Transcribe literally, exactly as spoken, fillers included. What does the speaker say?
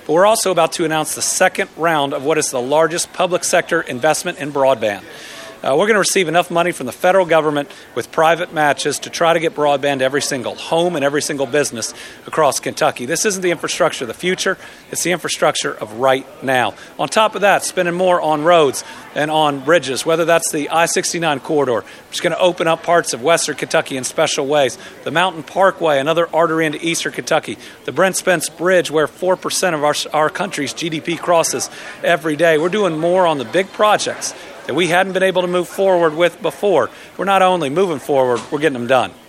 But we're also about to announce the second round of what is the largest public sector investment in broadband. Uh, we're going to receive enough money from the federal government with private matches to try to get broadband to every single home and every single business across Kentucky. This isn't the infrastructure of the future. It's the infrastructure of right now. On top of that, spending more on roads and on bridges, whether that's the I sixty-nine corridor, which is going to open up parts of western Kentucky in special ways, the Mountain Parkway, another artery into eastern Kentucky, the Brent Spence Bridge, where four percent of our, our country's G D P crosses every day. We're doing more on the big projects that we hadn't been able to move forward with before. We're not only moving forward, we're getting them done.